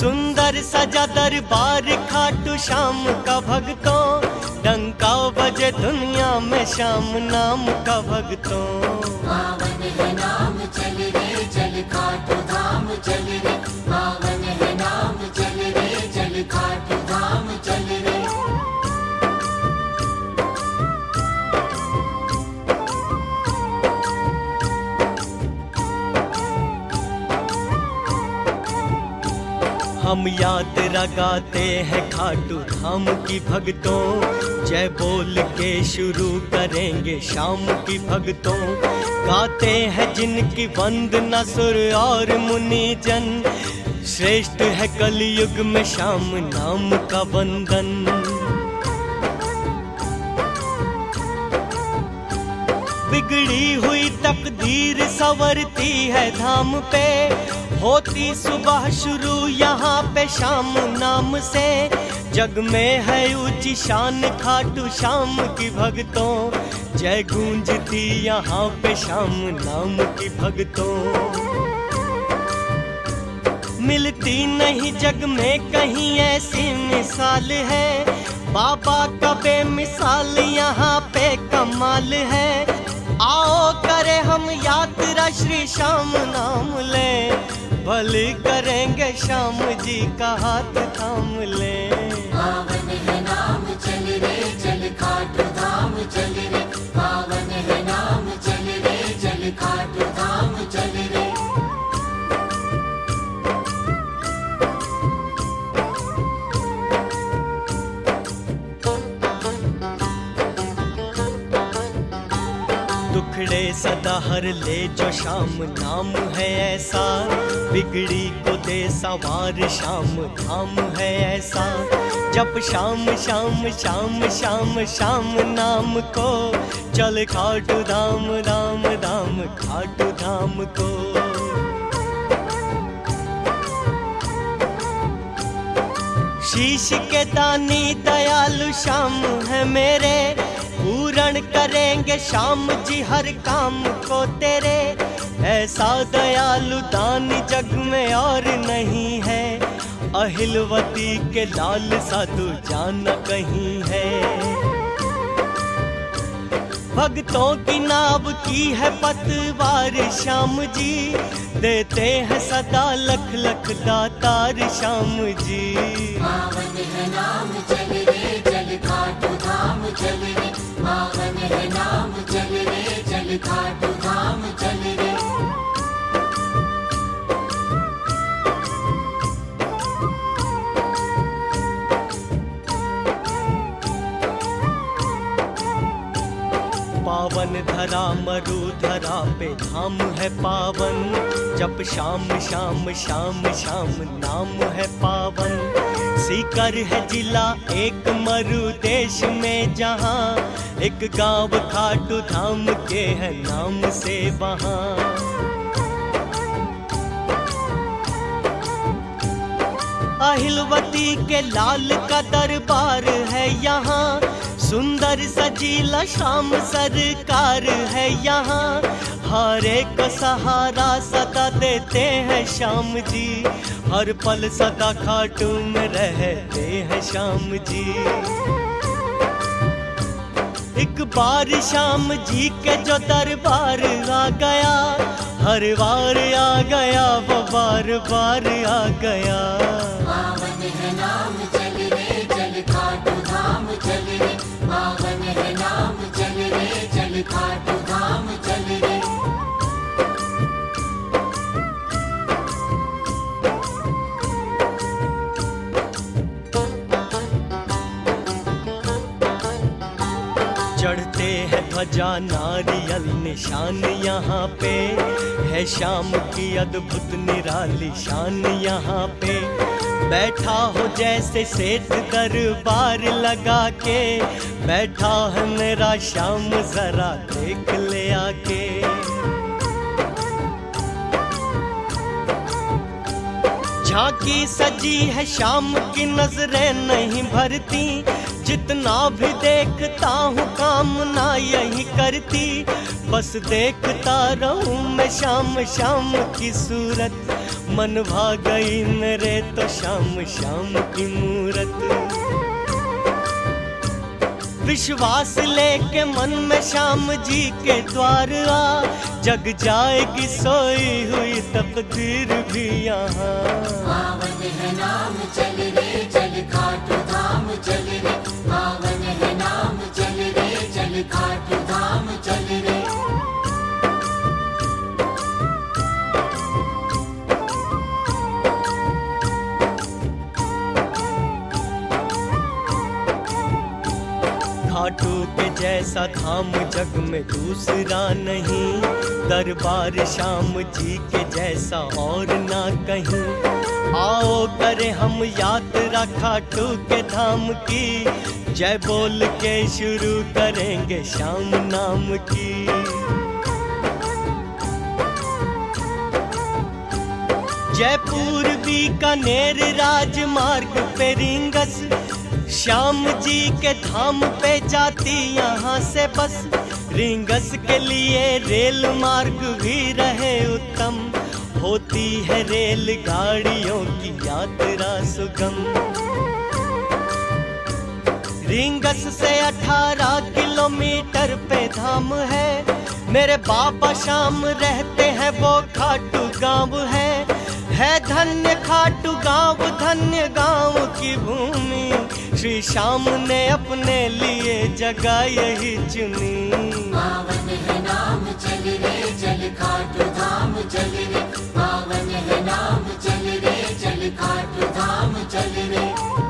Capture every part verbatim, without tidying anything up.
सुंदर सजा दरबार खाटू श्याम का भक्तों, डंका बजे दुनिया में श्याम नाम का भक्तों। पावन है नाम चल रे चल खाटू धाम चल रे, पावन है नाम चल रे चल खाटू धाम चल रे। हम याद लगाते हैं खाटू धाम की भक्तों, जय बोल के शुरू करेंगे शाम की भक्तों। गाते हैं जिनकी वंदना सुर और मुनि जन, श्रेष्ठ है कलयुग में श्याम नाम का वंदन। बिगड़ी हुई तकदीर संवरती है धाम पे, होती सुबह शुरू यहाँ पे शाम नाम से। जग में है ऊंची शान खाटू श्याम की भक्तों, जय गूंजती यहाँ पे शाम नाम की भक्तों। मिलती नहीं जग में कहीं ऐसी मिसाल है, बाबा का बेमिसाल यहाँ पे कमाल है। आओ करे हम यात्रा श्री श्याम नाम ले, भले करेंगे श्याम जी का हाथ थाम ले। पावन है नाम चल रे चल खाटू धाम चल रे, पावन है नाम चल रे चल खाटू धाम चल रे। दुखड़े सदा हर ले जो श्याम नाम है ऐसा, बिगड़ी को दे सवार श्याम धाम है ऐसा। जब श्याम श्याम श्याम श्याम श्याम नाम को, चल खाटू धाम धाम धाम खाटू धाम को। शीश के दानी दयालु श्याम है मेरे, पूर्ण करेंगे श्याम जी हर काम को तेरे। ऐसा दयालु दान जग में और नहीं है, अहिलवती के लाल साधु जाना कहीं है। भक्तों की नाव की है पतवार श्याम जी, देते हैं सदा लख लख दातार श्याम जी। पावन है नाम चल रे चल खाटू धाम चल रे, पावन है नाम चल रे चल खाटू धाम चल रे। पावन धरा मरु धरा पे धाम है पावन, जब श्याम श्याम श्याम श्याम नाम है पावन। सीकर है जिला एक मरु देश में जहाँ, एक गांव खाटू धाम के है नाम से वहाँ। अहिलवती के लाल का दरबार है यहाँ, सुंदर सजीला श्याम सरकार है यहाँ। हर एक सहारा सदा देते हैं श्याम जी, हर पल सदा खाटू में रहते हैं श्याम जी। एक बार श्याम जी के जो दरबार आ गया, हर बार आ गया वो बार बार आ गया। पावन है नाम चल रे चल खाटू धाम चल रे, पावन है नाम चल रे चल खाटू धाम चल रे। चढ़ते हैं ध्वजा नारियल निशान यहाँ पे, है श्याम की अद्भुत निराली शान यहाँ पे। बैठा हो जैसे सेठ दरबार लगा के, बैठा है मेरा श्याम जरा देख ले आके। झांकी सजी है श्याम की नजरें नहीं भरती, जितना भी देखता हूँ कामना यही करती, बस देखता रहूं मैं शाम शाम की सूरत। मन भाग गई मेरे तो शाम शाम की मूरत। विश्वास लेके मन में श्याम जी के द्वार आ, जग जाएगी सोई हुई तकदीर भी यहाँ। पावन है नाम चल रे चल खाटू धाम चल रे, पावन है नाम चल रे चल खाटू धाम चल रे। खाटू के जैसा धाम जग में दूसरा नहीं, दरबार श्याम जी के जैसा और ना कहीं। आओ करें हम यात्रा खाटू के धाम की, जय बोल के शुरू करेंगे श्याम नाम की। जयपुर बीकानेर राजमार्ग पे रिंगस, श्याम जी के धाम पे जाती यहाँ से बस। रिंगस के लिए रेल मार्ग भी रहे उत्तम, होती है रेल गाड़ियों की यात्रा सुगम। रिंगस से अठारह किलोमीटर पे धाम है, मेरे बाबा श्याम रहते हैं वो खाटू गांव है। है धन्य खाटू गांव धन्य गांव की भूमि, श्री श्याम ने अपने लिए जगह यही चुनी। पावन है नाम चल रे चल खाटू धाम चल रे, पावन है नाम चल रे चल खाटू धाम चल रे।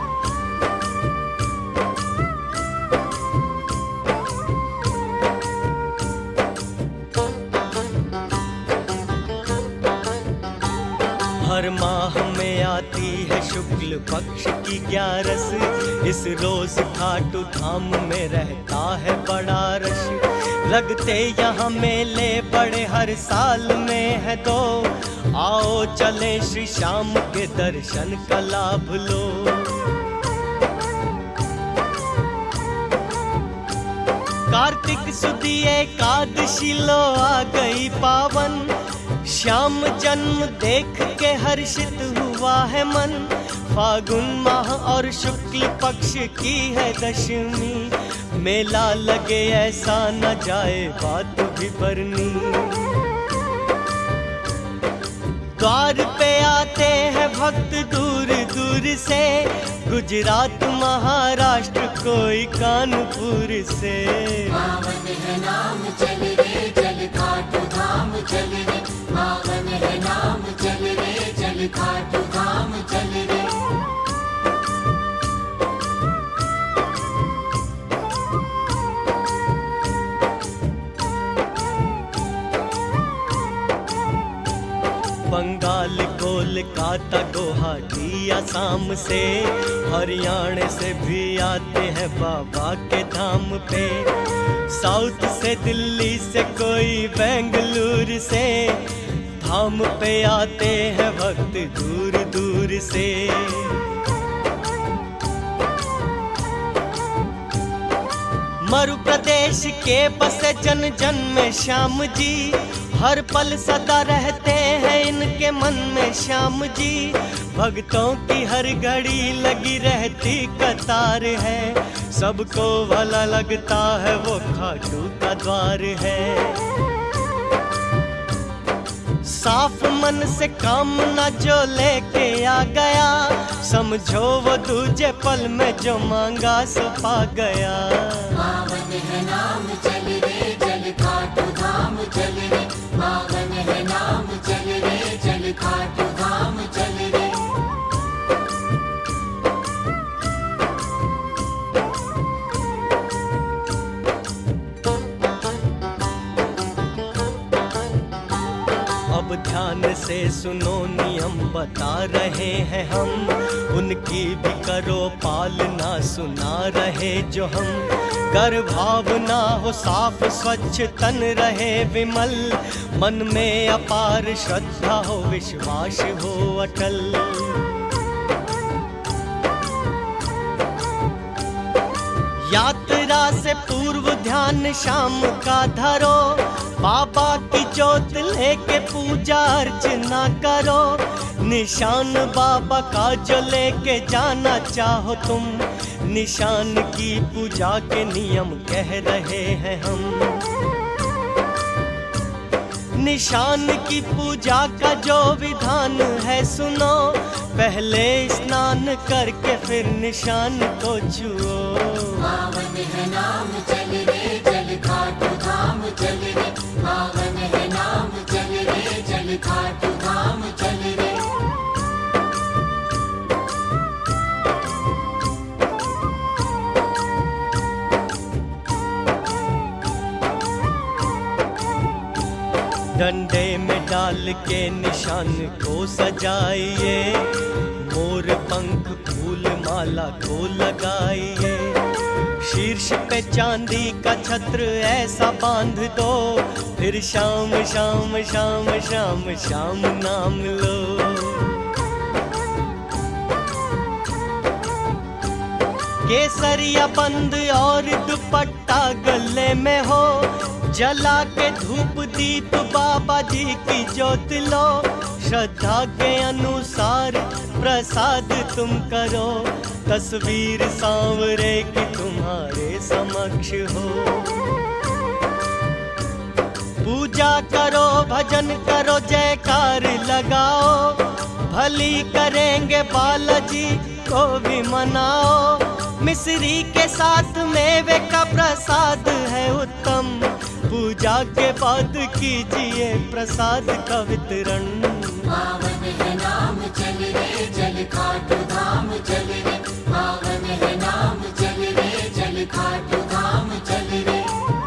हर माह में आती है शुक्ल पक्ष की ग्यारस, इस रोज खाटू धाम में रहता है बड़ा रश। लगते यहाँ मेले बड़े हर साल में है दो, आओ चले श्री श्याम के दर्शन का लाभ लो। कार्तिक सुदी एकादशी लो आ गई पावन, श्याम जन्म देख के हर्षित हुआ है मन। फागुन माह और शुक्ल पक्ष की है दशमी, मेला लगे ऐसा न जाए बात भी बरनी। द्वार पे आते हैं भक्त दूर दूर से, गुजरात महाराष्ट्र कोई कानपुर से। पावन है नाम चल रे चल खाटू धाम चल रे, पावन है नाम चल रे चल खाटू धाम चल रे। बंगाल कोलकाता गुवाहाटी असम से, हरियाणा से भी आते हैं बाबा के धाम पे। साउथ से दिल्ली से कोई बेंगलुरु से, धाम पे आते हैं भक्त दूर दूर से। मरु प्रदेश के बसे जन जन में श्याम जी, हर पल सदा रहते हैं इनके मन में श्याम जी। भक्तों की हर घड़ी लगी रहती कतार है, सबको भला लगता है वो खाटू का द्वार है। साफ मन से कामना जो लेके आ गया, समझो वो दूजे पल में जो मांगा सो पा गया। पावन है नाम चल रे चल खाटू धाम चल रे, पावन है नाम चल रे चल खाटू धाम चल रे। अब ध्यान से सुनो नियम बता रहे हैं हम, उनकी भी करो पालना सुना रहे जो हम। कर भावना हो साफ स्वच्छ तन रहे विमल, मन में अपार श्रद्धा हो विश्वास हो अटल। यात्रा से पूर्व ध्यान शाम का धरो, बाबा की जोत लेके पूजा अर्चना करो। निशान बाबा का जो लेके जाना चाहो तुम, निशान की पूजा के नियम कह रहे हैं हम। निशान की पूजा का जो विधान है सुनो, पहले स्नान करके फिर निशान को छुओ। पावन है नाम चल रे चल खाटू धाम चल रे, पावन है नाम चल रे चल खाटू धाम चल रे। डंडे में डाल के निशान को सजाइए, मोर पंख फूल माला को लगाइए। शीर्ष पे चांदी का छत्र ऐसा बांध दो, फिर शाम शाम शाम शाम शाम नाम लो। केसरिया बंद और दुपट्टा गले में हो, जला के धूप दीप बाबा जी की ज्योत लो। श्रद्धा के अनुसार प्रसाद तुम करो, तस्वीर सांवरे की तुम्हारे समक्ष हो। पूजा करो भजन करो जयकार लगाओ, भली करेंगे बालाजी को भी मनाओ। मिश्री के साथ मेवे का प्रसाद है उत्तम, पूजा के बाद कीजिए प्रसाद का वितरण। पावन है नाम चल रे चल खाटू धाम चल रे, पावन है नाम चल रे चल खाटू धाम चल रे।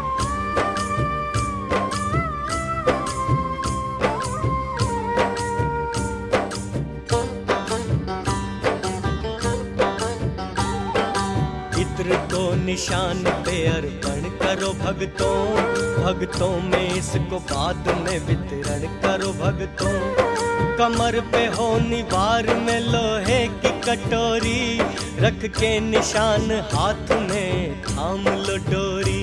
इत्र को निशान पे अर्पण करो भक्तों, भक्तों में इसको बाद में वितरण करो भक्तों। कमर पे हो निवार में लोहे की कटोरी, रख के निशान हाथ में थाम लो डोरी।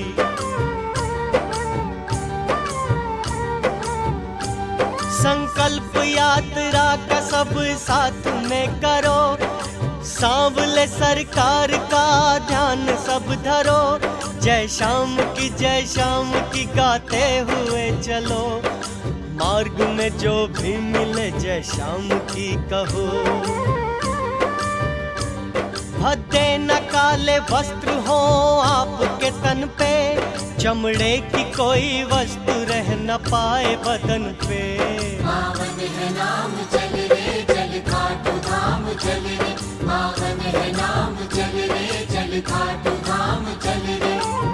संकल्प यात्रा का सब साथ में करो, सांवले सरकार का ध्यान सब धरो। जय श्याम की जय श्याम की गाते हुए चलो, मार्ग में जो भी मिले जय श्याम की कहो। भद्दे न काले वस्त्र हो आपके तन पे, चमड़े की कोई वस्तु रह न पाए बदन पे। पावन है नाम चल रे चल खाटू धाम चल रे, पावन है नाम चल रे चल खाटू धाम चल रे।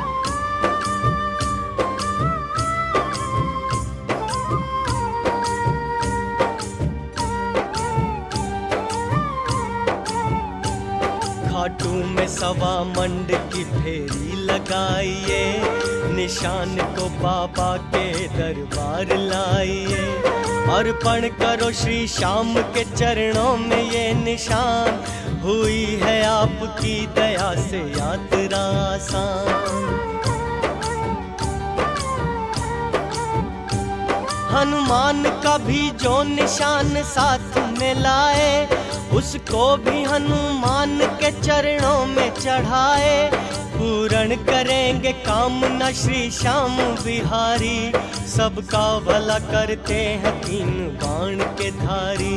खाटू में सवा मंड की फेरी लगाइए, निशान को बाबा के दरबार लाइए। अर्पण करो श्री श्याम के चरणों में ये निशान, हुई है आपकी दया से यात्रा आसान। हनुमान का भी जो निशान साथ में लाए, उसको भी हनुमान के चरणों में चढ़ाए। पूर्ण करेंगे कामना श्री श्याम बिहारी, सबका भला करते हैं तीन बाण के धारी।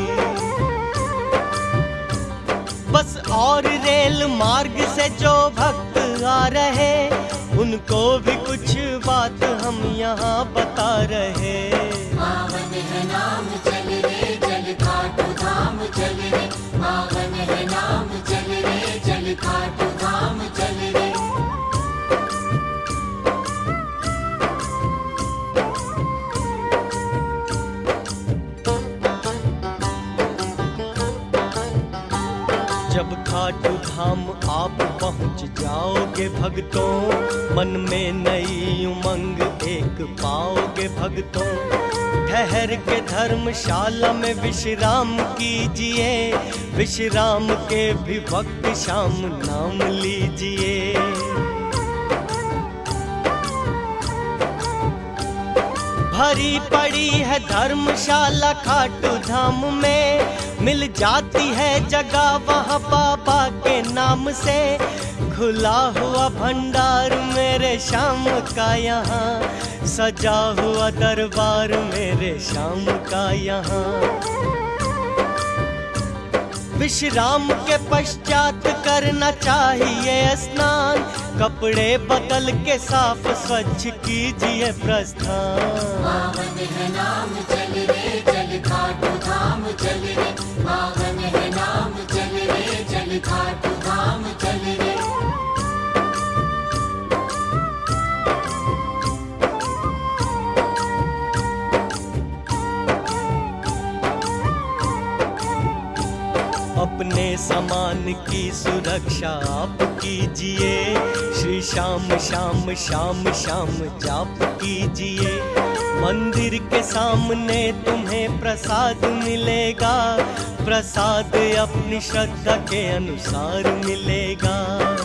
बस और रेल मार्ग से जो भक्त आ रहे, उनको भी कुछ बात हम यहाँ बता रहे। पावन है नाम चल रे चल खाटू धाम चल रे, पावन है नाम चल रे चल खाटू धाम चल रे। जब खाटू धाम आप पहुँच जाओगे भक्तों, मन में नई उमंग एक पाओगे भक्तों। ठहर के धर्मशाला में विश्राम कीजिए, विश्राम के भी वक्त शाम नाम लीजिए। भरी पड़ी है धर्मशाला खाटू धाम में, मिल जाती है जगह वहाँ बाबा के नाम से। खुला हुआ भंडार मेरे श्याम का यहाँ, सजा हुआ दरबार मेरे श्याम का यहाँ। विश्राम के पश्चात करना चाहिए स्नान, कपड़े बदल के साफ स्वच्छ कीजिए प्रस्थान। पावन है नाम चल रे चल खाटू धाम चल रे, पावन है नाम चल रे चल खाटू धाम चल रे। अपने सामान की सुरक्षा आप कीजिए, श्री श्याम श्याम श्याम श्याम जाप कीजिए। मंदिर के सामने तुम्हें प्रसाद मिलेगा, प्रसाद अपनी श्रद्धा के अनुसार मिलेगा।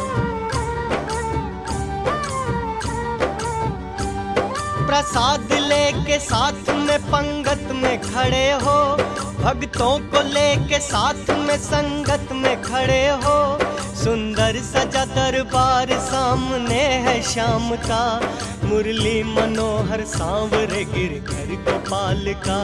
प्रसाद लेके साथ में पंगत में खड़े हो, भक्तों को लेके साथ में संगत में खड़े हो। सुंदर सजा दरबार सामने है श्याम का, मुरली मनोहर सांवरे गिरधर गोपाल का।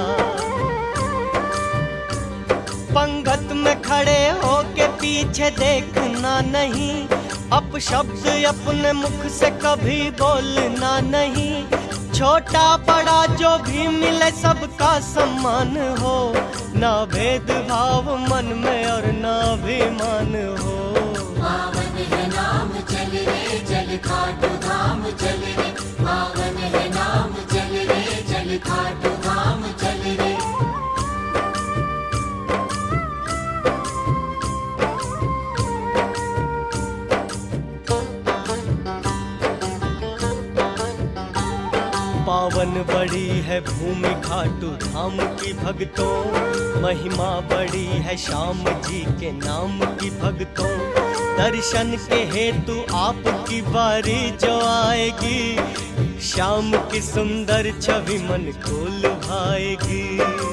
पंगत में खड़े हो के पीछे देखना नहीं, अपशब्द अपने मुख से कभी बोलना नहीं। छोटा बड़ा जो भी मिले सबका सम्मान हो, ना भेदभाव मन में और ना अभिमान हो। पावन है नाम चल रे चल खाटू धाम चल रे, पावन है नाम चल रे चल खाटू धाम चल रे। पावन बड़ी है भूमि खाटू धाम की भक्तों, महिमा बड़ी है श्याम जी के नाम की भक्तों। दर्शन के हेतु आपकी बारी जो आएगी, श्याम की सुंदर छवि मन को लुभाएगी।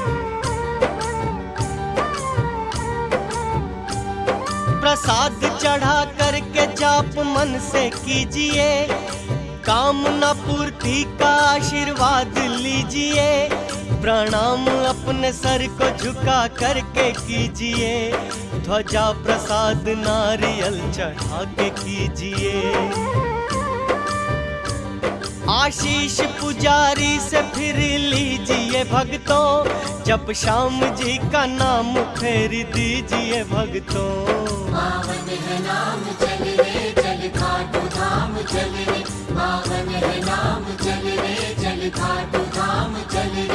प्रसाद चढ़ा करके जाप मन से कीजिए, कामना पूर्ति का आशीर्वाद लीजिए। प्रणाम अपने सर को झुका करके कीजिए, ध्वजा प्रसाद नारियल चढ़ा के कीजिए। आशीष पुजारी से फिर लीजिए भक्तों, जब श्याम जी का नाम फेर दीजिए भक्तों। पावन है नाम चल रे चल खाटू धाम चल रे, पावन है नाम चल रे चल खाटू धाम चल रे।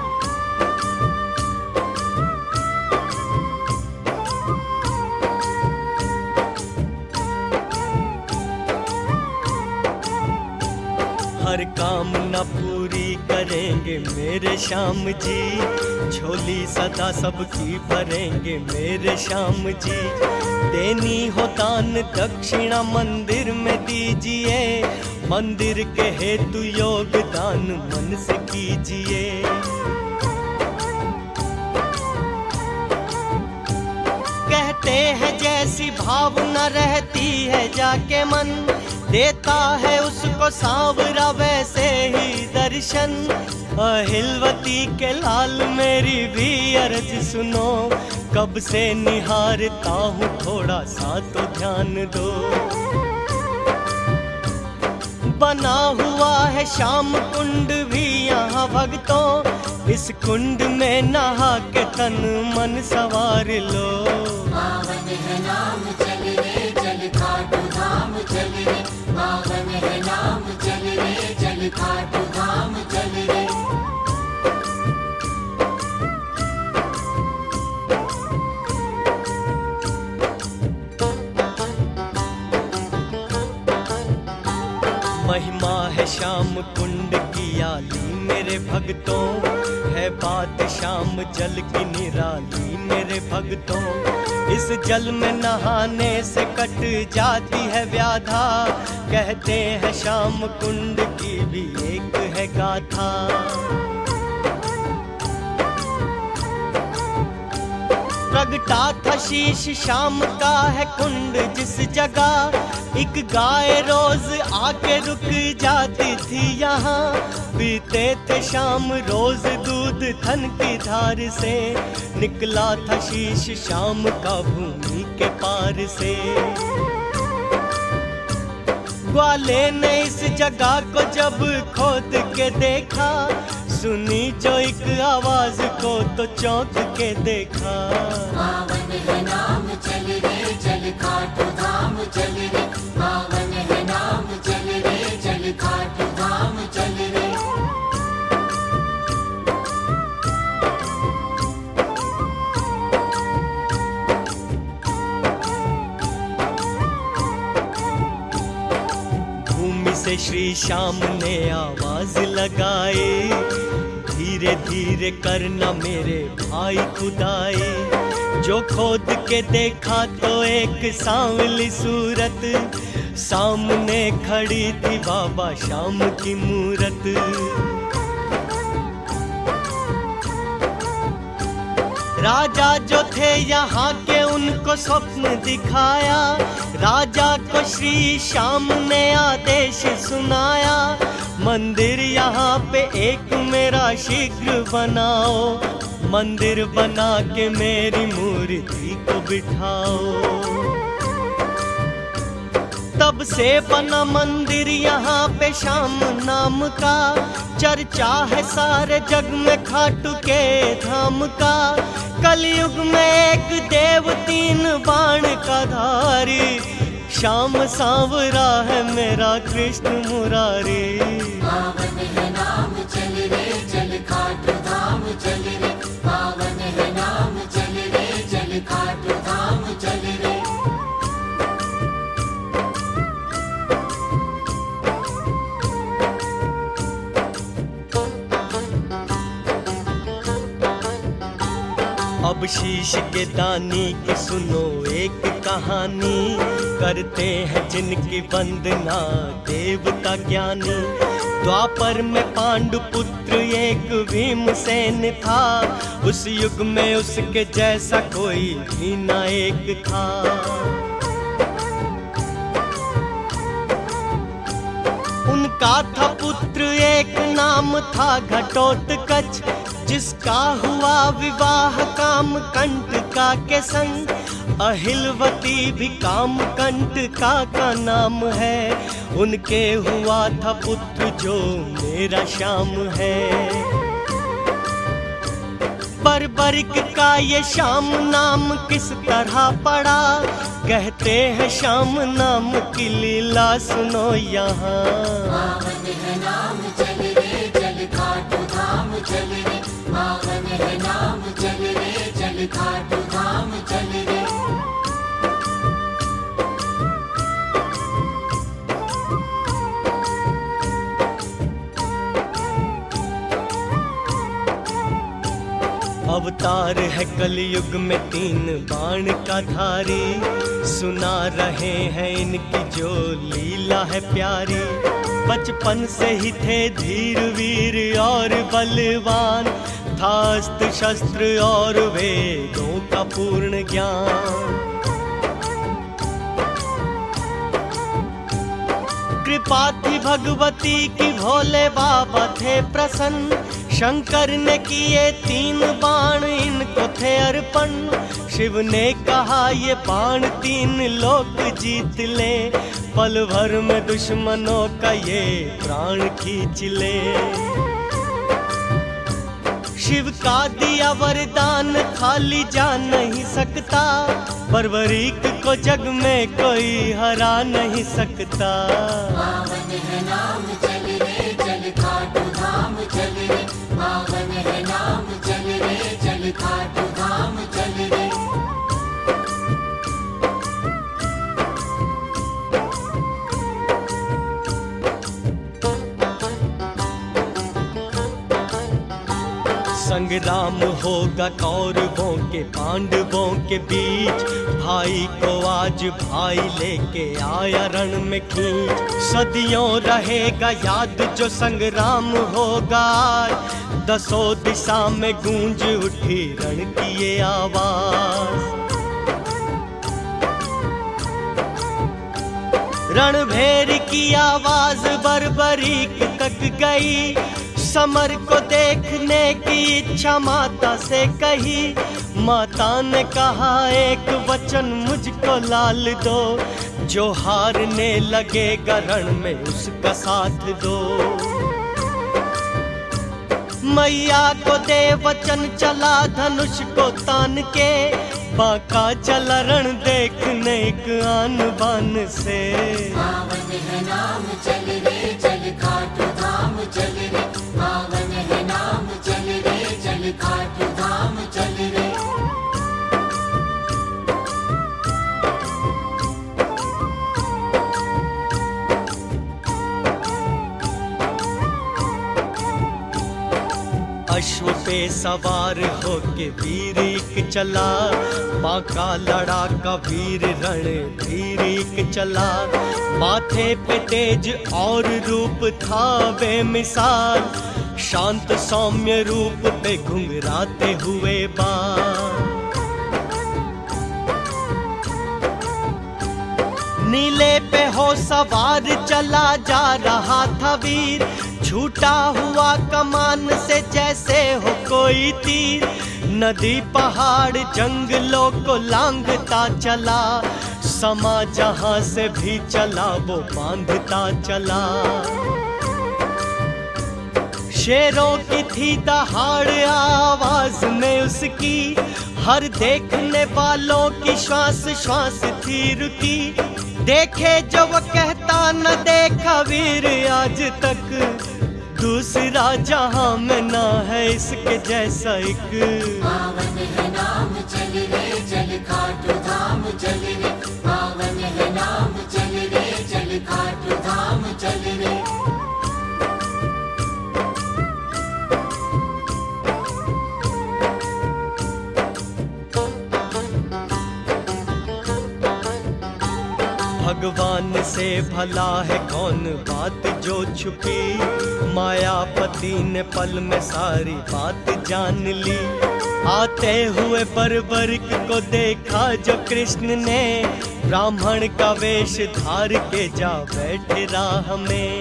हर कामना पूरी करेंगे मेरे श्याम जी, झोली सदा सबकी भरेंगे मेरे श्याम जी। देनी हो दान दक्षिणा मंदिर में दीजिए, मंदिर के हेतु योगदान मन से कीजिए। कहते हैं जैसी भावना रहती है जाके मन, देता है उसको सांवरा वैसे ही दर्शन। अहिलवती के लाल मेरी भी अर्ज सुनो, कब से निहारता हूँ थोड़ा सा तो ध्यान दो। बना हुआ है श्याम कुंड भी यहाँ भक्तों, इस कुंड में नहा के तन मन सवार लो। पावन है नाम चल रे चल खाटू धाम चल रे, पावन है नाम चल रे चल खाटू धाम चल रे। महिमा है श्याम कुंड की आली मेरे भक्तों, है बात श्याम जल की निराली मेरे भक्तों। इस जल में नहाने से कट जाती है व्याधा, कहते हैं श्याम कुंड की भी एक है गाथा। प्रगटा था शीश श्याम का है कुंड जिस जगह, एक गाय रोज आके रुक जाती थी यहाँ। पीते थे शाम रोज दूध थन की धार से, निकला था शीश श्याम का भूमि के पार से। ग्वाले ने इस जगह को जब खोद के देखा, सुनी जो एक आवाज को तो चौंक के देखा। पावन है नाम चल रे चल खाटू धाम चल रे, पावन है नाम चल रे चल खाटू धाम चल रे। भूमि से श्री श्याम ने आवाज लगाई, धीरे धीरे करना मेरे भाई खुदाई। जो खोद के देखा तो एक सांवली सूरत, सामने खड़ी थी बाबा श्याम की मूरत। राजा जो थे यहाँ के उनको स्वप्न दिखाया, राजा को श्री श्याम ने आदेश सुनाया। मंदिर यहाँ पे एक मेरा शीघ्र बनाओ, मंदिर बना के मेरी मूर्ति को बिठाओ। तब से बना मंदिर यहाँ पे श्याम नाम का, चर्चा है सारे जग में खाटू के धाम का। कलयुग में एक देव तीन बाण का धारी, श्याम सांवरा है मेरा कृष्ण मुरारी। पावन है नाम चल रे चल खाटू धाम चल रे, पावन है नाम चल रे चल खाटू धाम चल रे। अब शीश के दानी की सुनो एक कहानी, करते हैं जिनकी वंदना देवता ज्ञानी। द्वापर में पांडु पुत्र एक भीमसेन था, उस युग में उसके जैसा कोई भी ना एक था। उनका था पुत्र एक नाम था घटोत्कच, जिसका हुआ विवाह काम कंटका के संग। अहिलवती भी काम कंटका का नाम है, उनके हुआ था पुत्र जो मेरा श्याम है। बर्बरिक का ये श्याम नाम किस तरह पड़ा, कहते हैं श्याम नाम की लीला सुनो यहाँ। पावन है नाम चल रे चल खाटू धाम चल रे, पावन है नाम चल रे चल खाटू धाम चल रे। अवतार है कलयुग में तीन बाण का धारी, सुना रहे हैं इनकी जो लीला है प्यारी। बचपन से ही थे धीर वीर और बलवान, था अस्त्र शस्त्र और वेदों का पूर्ण ज्ञान। कृपा थी भगवती की भोले बाबा थे प्रसन्न, शंकर ने किए तीन बाण इनको थे अर्पण। शिव ने कहा ये बाण तीन लोक जीत ले, पल भर में दुश्मनों का ये प्राण खींच ले। शिव का दिया वरदान खाली जा नहीं सकता, बर्बरीक को जग में कोई हरा नहीं सकता। पावन है नाम चल रे चल खाटू धाम चल रे, पावन है नाम चल रे चल खाटू धाम चल रे। संग संग्राम होगा कौरवों के पांडवों के बीच, भाई को आज भाई लेके आया रण में खींच। सदियों रहेगा याद जो संग्राम होगा आज, दसों दिशा में गूंज उठी रण की ये आवाज। रणभेर की आवाज बर्बरीक तक गई, समर को देखने की इच्छा माता से कही। माता ने कहा एक वचन मुझको लाल दो, जो हारने लगेगा रण में उसका साथ दो। मैया को दे वचन चला धनुष को तान के, बाका चला रण देखने एक आन बान से। पावन है नाम चल रे चल खाटू धाम चल रे, पावन है नाम चल रे चल खाटू धाम चल रे। अश्व पे सवार होके वीर एक चला, बांका लड़ाका वीर रण वीर एक चला। माथे पे तेज और रूप था बेमिसाल, शांत सौम्य रूप पे घुंघराते हुए बाल। नीले पे हो सवार चला जा रहा था वीर, छूटा हुआ कमान से जैसे हो कोई तीर। नदी पहाड़ जंगलों को लांघता चला, समा जहां से भी चला वो बांधता चला। शेरों की थी दहाड़ आवाज में उसकी, हर देखने वालों की श्वास श्वास थी रुकी। देखे जो वो कहता न देखा वीर आज तक, दूसरा जहां में ना है इसके जैसा एक। पावन है नाम चल रे चल खाटू धाम चल रे, पावन है नाम चल रे चल खाटू धाम चल रे। भगवान से भला है कौन बात जो छुपी, मायापति ने पल में सारी बात जान ली। आते हुए बर्बरिक को देखा जो कृष्ण ने, ब्राह्मण का वेश धार के जा बैठे राह में।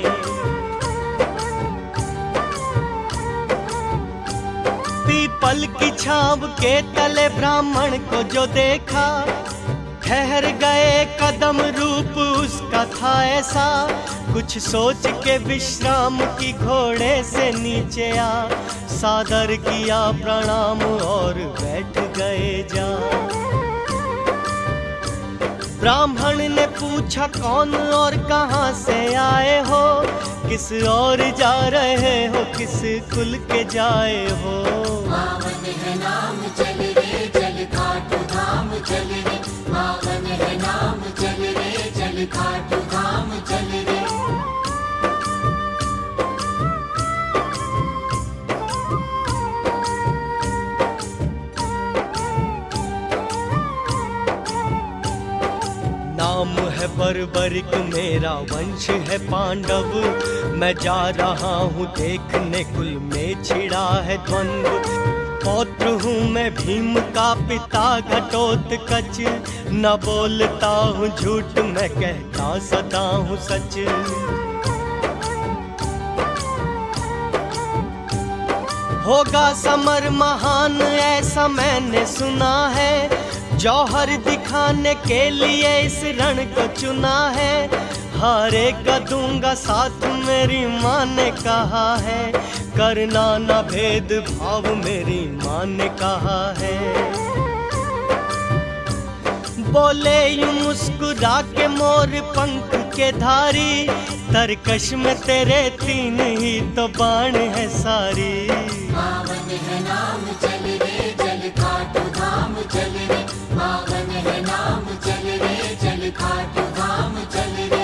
पीपल की छांव के तले ब्राह्मण को जो देखा, ठहर गए कदम रूप उसका था ऐसा। कुछ सोच के विश्राम की घोड़े से नीचे आ, सादर किया प्रणाम और बैठ गए जा। ब्राह्मण ने पूछा कौन और कहां से आए हो, किस ओर जा रहे हो किस कुल के जाए हो। पावन है नाम चल रे चल खाटू धाम चल रे, पावन है नाम चल रे चल खाटू धाम चल रे। नाम है बर्बरिक मेरा वंश है पांडव, मैं जा रहा हूँ देखने कुल में छिड़ा है द्वंद्व। पौत्र हूँ मैं भीम का पिता घटोत्कच, न बोलता हूँ झूठ मैं कहता सदा हूँ सच। होगा समर महान ऐसा मैंने सुना है, जौहर दिखाने के लिए इस रण को चुना है। हारे का दूंगा साथ मेरी माँ ने कहा है, करना न भेद भाव मेरी माँ ने कहा है। बोले यूं मुस्कुरा के मोर पंख के धारी, तरकश में तेरे तीन ही तो बाण है सारी। पावन है नाम चल रे चल खाटू धाम चल रे, पावन है नाम चल रे चल खाटू धाम चल रे।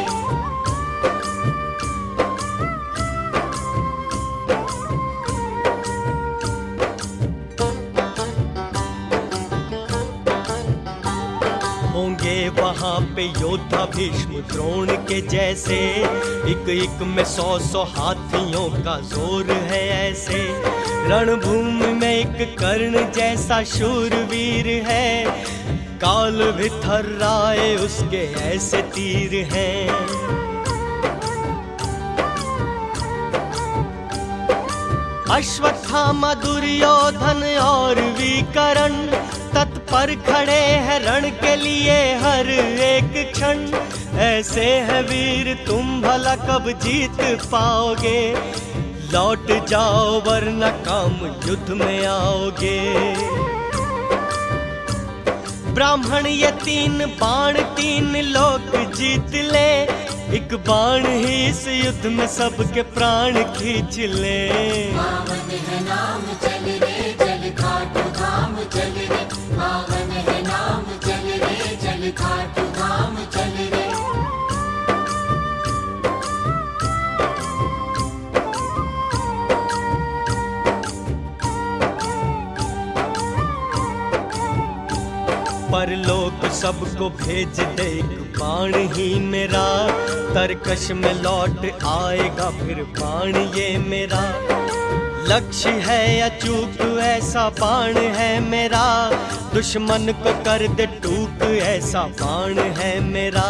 होंगे वहां पे योद्धा भीष्म द्रोण के जैसे, एक एक में सौ सौ हाथियों का जोर है ऐसे। रणभूमि में एक कर्ण जैसा शूरवीर है, काल भी थर्राए उसके ऐसे तीर हैं। अश्वत्थामा दुर्योधन और विकर्ण तत्पर खड़े हैं रण के लिए हर एक क्षण। ऐसे है वीर तुम भला कब जीत पाओगे, लौट जाओ वरना काम युद्ध में आओगे। ब्राह्मण ये तीन बाण तीन लोक जीत ले, एक बाण ही इस युद्ध में सबके प्राण खींच ले। पावन है नाम चल रे चल खाटू धाम चल रे, पावन है नाम चल रे चल खाटू धाम चल रे। परलोक सबको भेज दे एक बाण ही मेरा, तरकश में लौट आएगा फिर बाण ये मेरा। लक्ष्य है अचूक ऐसा बाण है मेरा, दुश्मन को कर दे टूक ऐसा बाण है मेरा।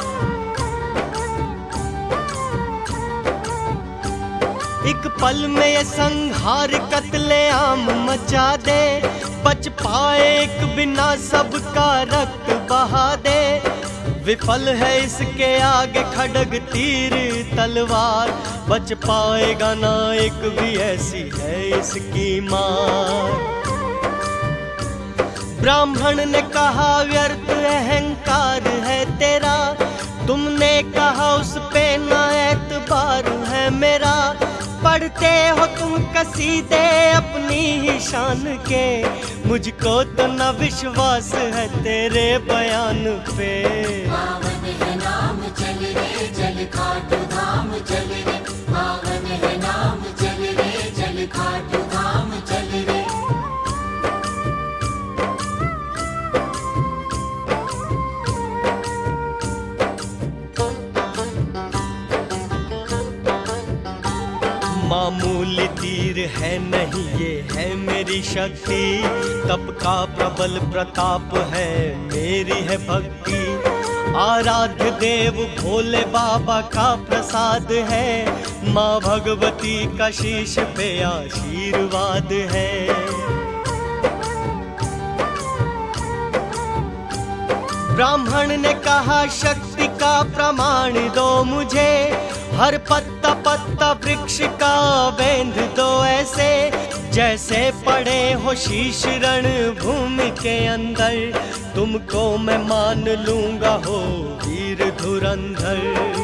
एक पल में ये संहार कत्लेआम मचा दे, बच पाए एक बिना सबका रक्त बहा दे। विफल है इसके आगे खड्ग तीर तलवार, बच पाएगा ना एक भी ऐसी है इसकी मार। ब्राह्मण ने कहा व्यर्थ अहंकार है तेरा, तुमने कहा उस पे ना एतबार है मेरा। पढ़ते हो तुम कसीदे अपनी ही शान के, मुझको तो न विश्वास है तेरे बयान पे। पावन है नाम चल रे चल खाटू धाम चल रे, पावन है नाम चल रे चल खाटू धाम चल रे। मामूली तीर है नहीं ये है मेरी शक्ति, तप का प्रबल प्रताप है मेरी है भक्ति। आराध्य देव भोले बाबा का प्रसाद है, माँ भगवती का शीश पे आशीर्वाद है। ब्राह्मण ने कहा शक्ति का प्रमाण दो मुझे, हर पत्ता पत्ता वृक्ष का बेंध दो ऐसे, जैसे पड़े हो शीश रण भूमि के अंदर। तुमको मैं मान लूंगा हो वीर धुरंधर।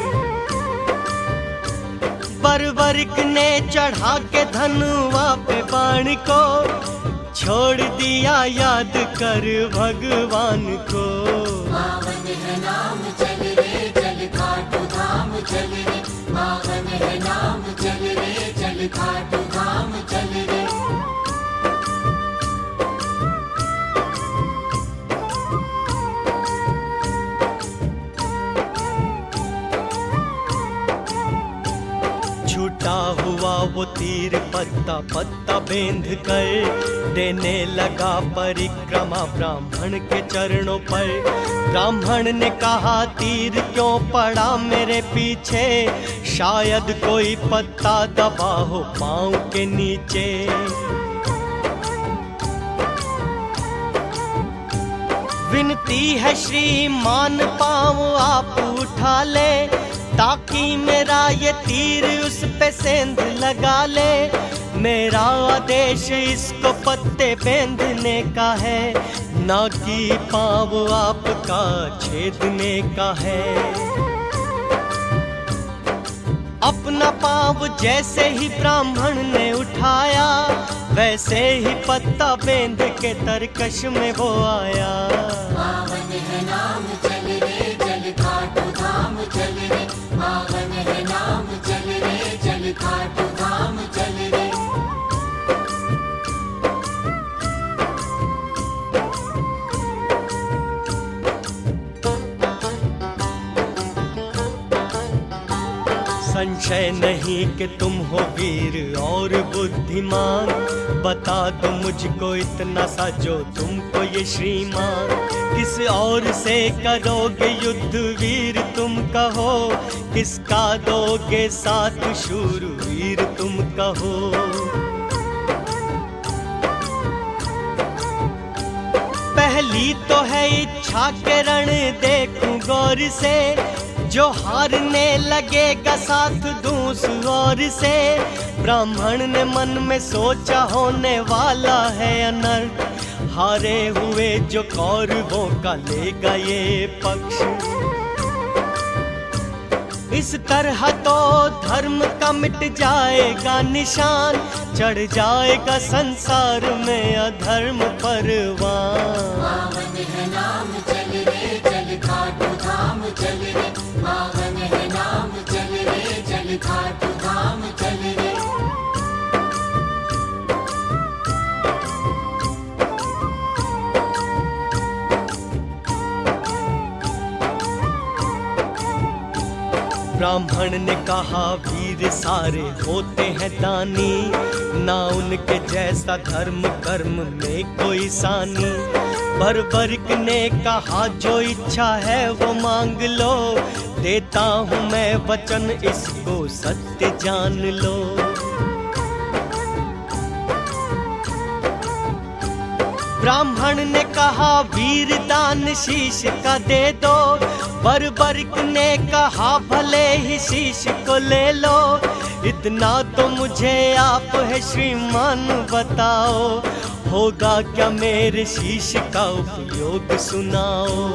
बर्बरिक ने चढ़ा के धनुआ पे बाण को, छोड़ दिया याद कर भगवान को। पावन है नाम चल रे चल खाटू धाम चल रे, पावन है नाम चल रे चल खाटू धाम चल रे। छूटा हुआ वो तीर पत्ता पत्ता बेंध कर, देने लगा परिक्रमा ब्राह्मण के चरणों पर। ब्राह्मण ने कहा तीर क्यों पड़ा मेरे पीछे, शायद कोई पत्ता दबा हो पाँव के नीचे। विनती है श्रीमान पाँव आप उठा ले, ताकि मेरा ये तीर उस पे सेंध लगा ले। मेरा आदेश इसको पत्ते बेंधने का है, ना कि पाँव आपका छेदने का है। अपना पाँव जैसे ही ब्राह्मण ने उठाया, वैसे ही पत्ता बेंध के तरकश में वो आया। पावन है नाम चल रे चल खाटू धाम चल रे, पावन है नाम चल रे चल खाटू धाम चल रे। संशय नहीं कि तुम हो वीर और बुद्धिमान, बता दो मुझको इतना सा जो तुमको ये श्रीमान। किस और से करोगे युद्ध वीर तुम कहो, किसका दोगे साथ शूरवीर तुम कहो। पहली तो है इच्छा के रण देखूं गौर से, जो हारने लगेगा साथ दूस और से। ब्राह्मण ने मन में सोचा होने वाला है अनर्थ, हारे हुए जो कौरवों का लेगा ये पक्ष। इस तरह तो धर्म का मिट जाएगा निशान, चढ़ जाएगा संसार में अधर्म परवान। पावन है नाम चल रे चल खाटू धाम चल रे, पावन है नाम चल रे चल खाटू धाम चल रे। ब्राह्मण ने कहा वीर सारे होते हैं दानी, ना उनके जैसा धर्म कर्म में कोई सानी। बर्बरिक ने कहा जो इच्छा है वो मांग लो, देता हूँ मैं वचन इसको सत्य जान लो। ब्राह्मण ने कहा वीर दान शीश का दे दो, बर्बरिक ने कहा भले ही शीश को ले लो। इतना तो मुझे आप है श्रीमान बताओ, होगा क्या मेरे शीश का उपयोग सुनाओ।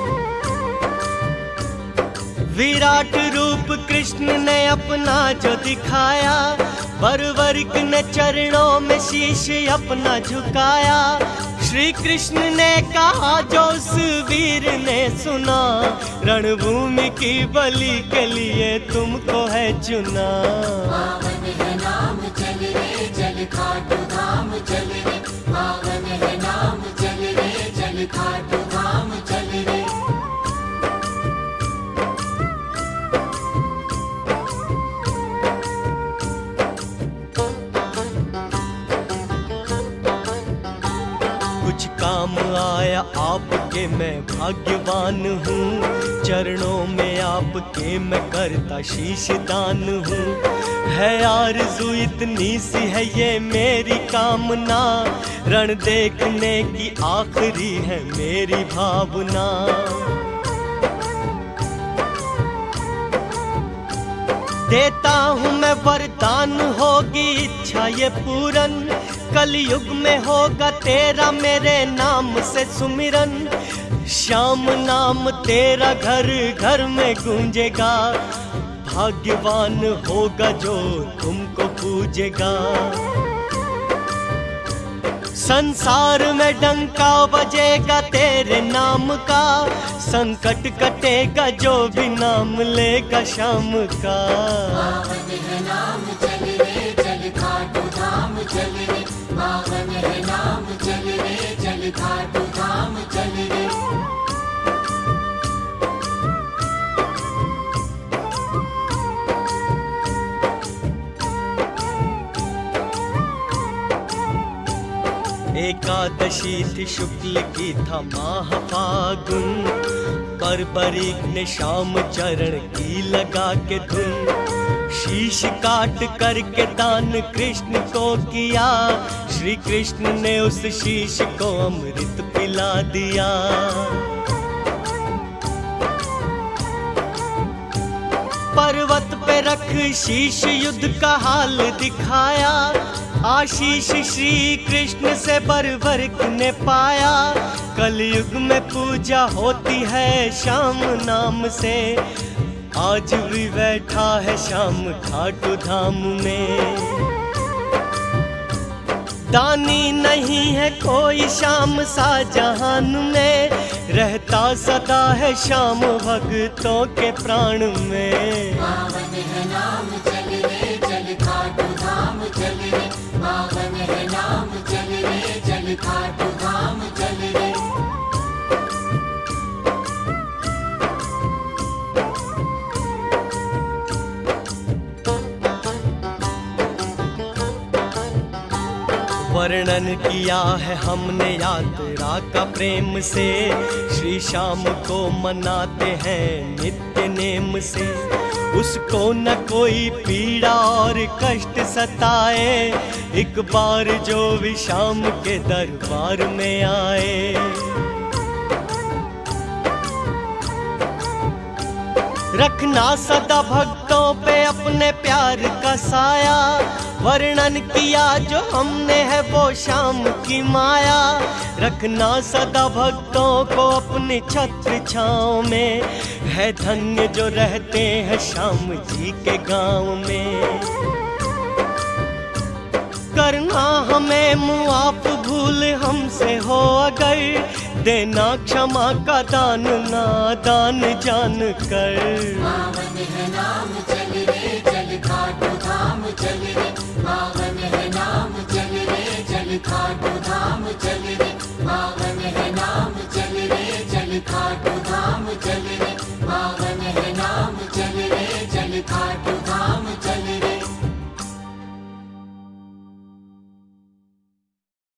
विराट रूप कृष्ण ने अपना जो दिखाया, बर्बरिक ने चरणों में शीश अपना झुकाया। श्री कृष्ण ने कहा जो उस वीर ने सुना, रणभूमि की बलि के लिए तुमको है चुना। पावन है नाम चल रे चल खाटू धाम चल रे, पावन है नाम चल रे चल खाटू धाम चल रे। कुछ काम आया आपके मैं भाग्यवान हूँ, चरणों में आपके मैं करता शीश दान हूँ। है आरज़ू इतनी सी है ये मेरी कामना, रण देखने की आखिरी है मेरी भावना। देता हूँ मैं वरदान होगी इच्छा ये पूरन, कलयुग में होगा तेरा मेरे नाम से सुमिरन। श्याम नाम तेरा घर घर में गूंजेगा, भाग्यवान होगा जो तुमको पूजेगा। संसार में डंका बजेगा तेरे नाम का, संकट कटेगा जो भी नाम लेगा श्याम का। पावन है नाम चल रे चल खाटू धाम चल रे, पावन है नाम चल रे चल खाटू धाम चल रे। एकादशी थी शुक्ल की था माह फागुन, बर्बरिक ने श्याम चरण की लगा के धुन। शीश काट करके दान कृष्ण को किया, श्री कृष्ण ने उस शीश को अमृत पिला दिया। पर्वत पे रख शीश युद्ध का हाल दिखाया, आशीष श्री कृष्ण से बर्बरिक ने पाया। कलयुग में पूजा होती है श्याम नाम से, आज भी बैठा है श्याम खाटू धाम में। दानी नहीं है कोई श्याम सा जहान में, रहता सदा है श्याम भक्तों के प्राण में। पावन है नाम चल रे चल खाटू धाम चल रे, पावन है नाम चल रे चल खाटू धाम चल रे। वर्णन किया है हमने यात्रा का प्रेम से, श्री श्याम को मनाते हैं नित्य नेम से। उसको न कोई पीड़ा और कष्ट सताए, एक बार जो भी श्याम के दरबार में आए। रखना सदा भक्तों पे अपने प्यार का साया, वर्णन किया जो हमने है वो श्याम की माया। रखना सदा भक्तों को अपने छत्र छाँव में, है धन्य जो रहते हैं श्याम जी के गांव में। करना हमें मुआफ भूल हमसे हो अगर, देना क्षमा का दान नादान जान कर। पावन है नाम चल रे चल खाटू धाम चल रे, पावन है नाम चल रे चल खाटू धाम चल रे, पावन